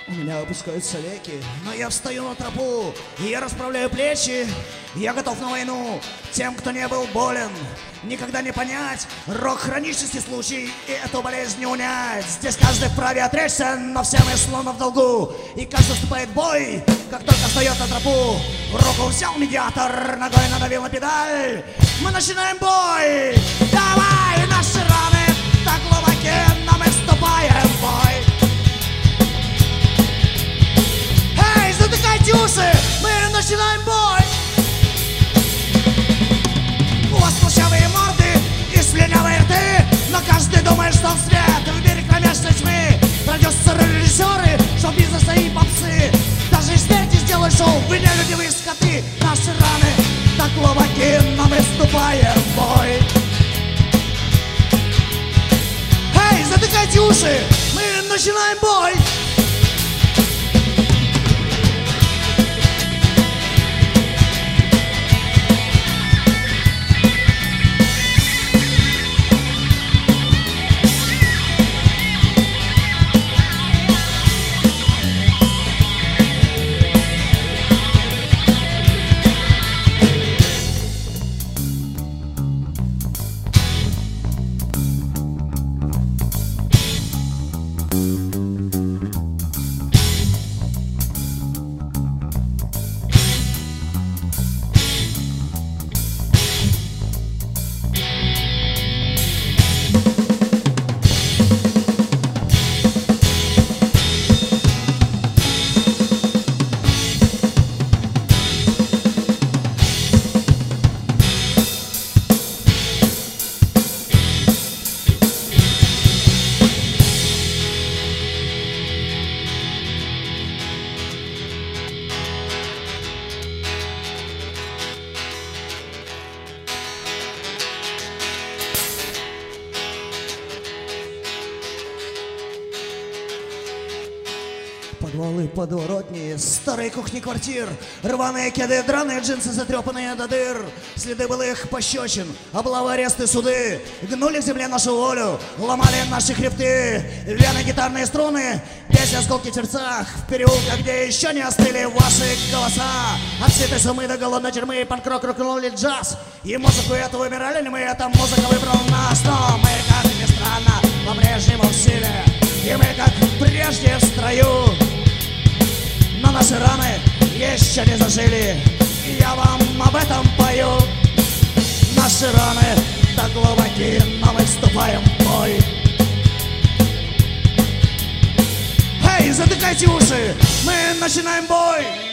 У меня опускаются веки, но я встаю на тропу, и я расправляю плечи. Я готов на войну тем, кто не был болен. Никогда не понять рок хронический случай, и эту болезнь не унять. Здесь каждый вправе отречься, но все мы словно в долгу. И каждый вступает в бой, как только встает на тропу. В руку взял медиатор, ногой надавил на педаль. Мы начинаем бой. Давай, наши раны так глубоки, но мы вступаем в бой. Эй, затыкайте уши, мы начинаем бой. У вас слащавые морды и слюнявые рты, но каждый думает, что он свет. В мире кромешной тьмы продюсеры, режиссеры, шоу-бизнеса и попсы. Даже из смерти сделай шоу, вы не люди, вы скоты. Наши раны так глубоки, но мы вступаем в бой. Эй, затыкайте уши, мы начинаем бой. Подвалы, подворотни, старые кухни квартир, рваные кеды, драные джинсы, затрепанные до дыр. Следы былых пощечин, облавы, аресты, суды. Гнули к земле нашу волю, ломали наши хребты. Вены, гитарные струны, песни, осколки в сердцах. В переулках, где еще не остыли ваши голоса. От сытой сумы до голодной тюрьмы, панк-рок, рок-н-ролл и джаз. И музыку эту выбирали ли мы, эта музыка выбрала нас. Но мы, как ни странно, по-прежнему в силе. И мы, как прежде, в строю. Но наши раны еще не зажили, и я вам об этом пою. Наши раны так глубоки, но мы вступаем в бой. Эй, затыкайте уши, мы начинаем бой.